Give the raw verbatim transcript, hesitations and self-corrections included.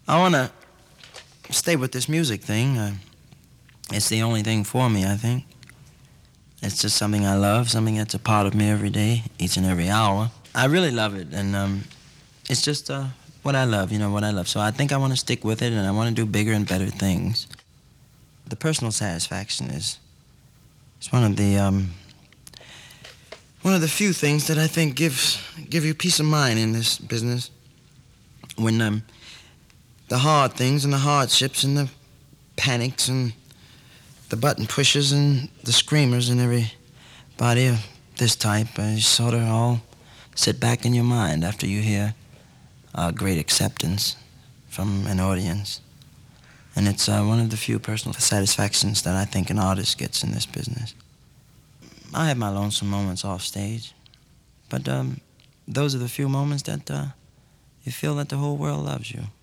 I want to stay with this music thing. Uh, it's the only thing for me, I think. It's just something I love, something that's a part of me every day, each and every hour. I really love it, and um, it's just uh, what I love, you know, what I love. So I think I want to stick with it, and I want to do bigger and better things. The personal satisfaction is it's one of the um, one of the few things that I think gives give you peace of mind in this business. When um, the hard things and the hardships and the panics and the button pushers and the screamers and everybody of this type, uh, you sort of all sit back in your mind after you hear uh, great acceptance from an audience. And it's uh, one of the few personal satisfactions that I think an artist gets in this business. I have my lonesome moments off stage, but um, those are the few moments that uh, you feel that the whole world loves you.